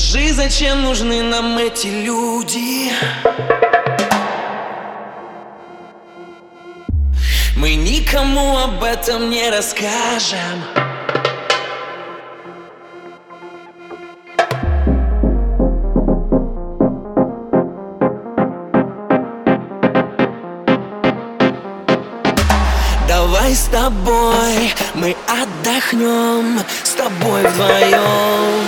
Скажи, зачем нужны нам эти люди? Мы никому об этом не расскажем. Давай с тобой мы отдохнем, с тобой вдвоем.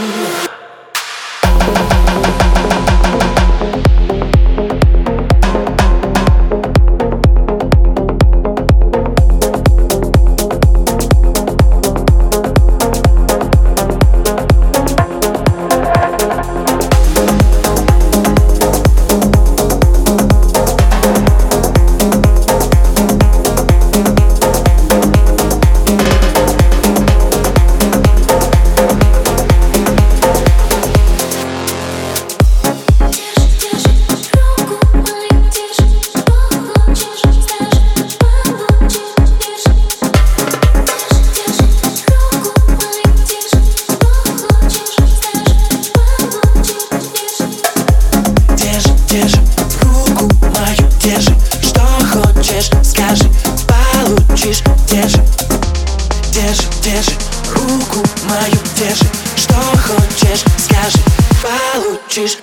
Держи руку мою, держи, что хочешь, скажи, получишь. Держи, держи, держи руку мою, держи, что хочешь, скажи, получишь.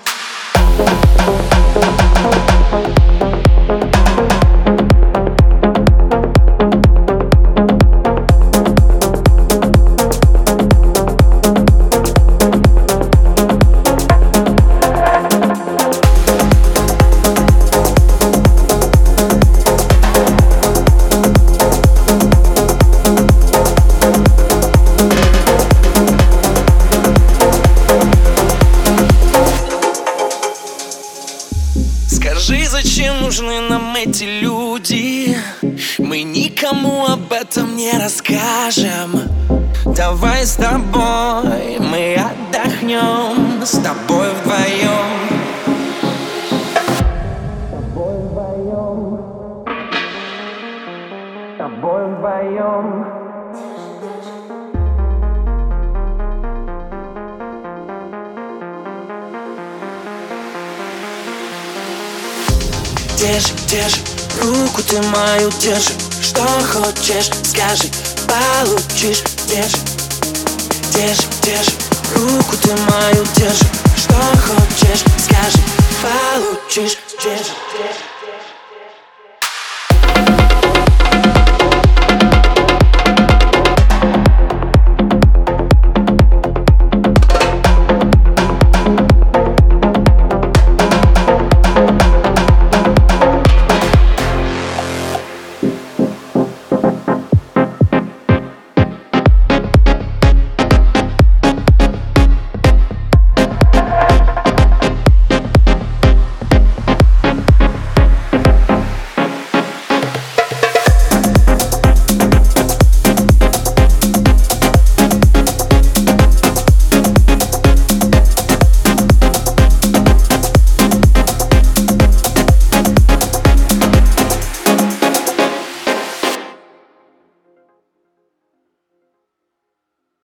Скажи, зачем нужны нам эти люди? Мы никому об этом не расскажем. Давай с тобой мы отдохнем, с тобой вдвоем. С тобой вдвоем. С тобой вдвоем. Держи, держи руку ты мою, держи, что хочешь, скажи, получишь. Держи, держи, держи руку ты мою, держи, что хочешь, скажи, получишь. Держи, держи.